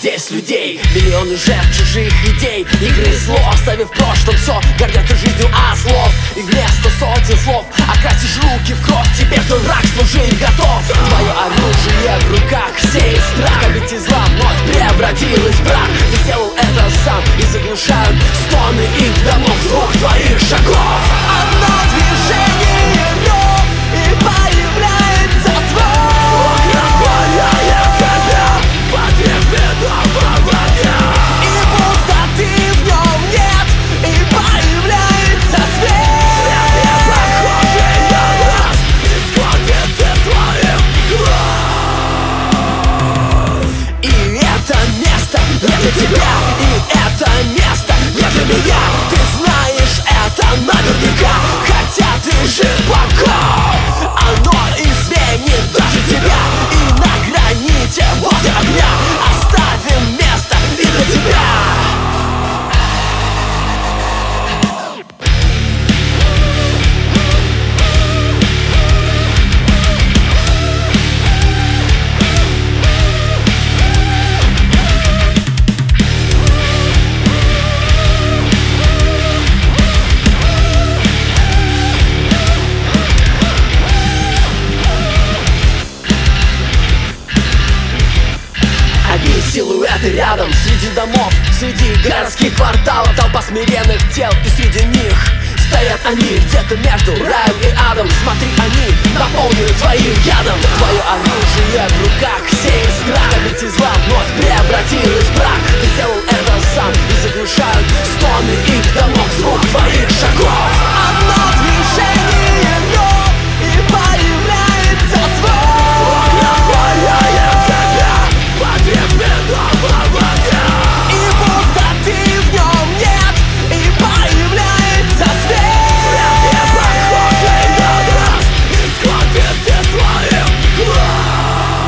здесь людей. Миллионы жертв чужих идей, игры слов, оставив в прошлом все, гордятся жизнью ослов. И вместо сотен слов окрасишь руки в кровь. Тебе твой враг служить готов. Твое оружие в руках сеет страх. Обитель зла вновь превратилась в прах. Ты сделал это сам, и заглушают стоны их домов звук твоих шагов. Одно движение рук, и появляется звук, распаляет тебя под медом в огне. и пустоты в нем нет, и появляется свет. Свет похожий на нас исходит из твоих глаз. И это место не для тебя, и это место не для меня. Ты знаешь это наверняка, хотя ты жив пока. Оно изменит даже тебя, и на граните возле огня оставим место и для тебя. Силуэты рядом, среди домов, среди городских кварталов. Толпа смиренных тел, и среди них стоят они где-то между раем и адом. Смотри, они наполнены твоим ядом. Твое оружие в руках сеет страх. Обитель зла вновь превратилась в прах. Ты сделал это сам, и заглушают стоны их домов звук твоих шагов. Одно движение рук, и появляется звук, распаляет тебя под медом в огне. и пустоты в нем нет, и появляется свет. Свет похожий на нас исходит из твоих глаз.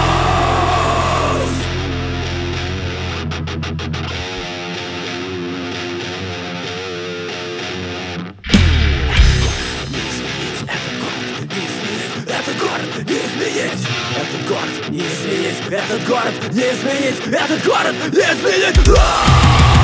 Этот город не изменить, этот город не изменить, этот город не изменить.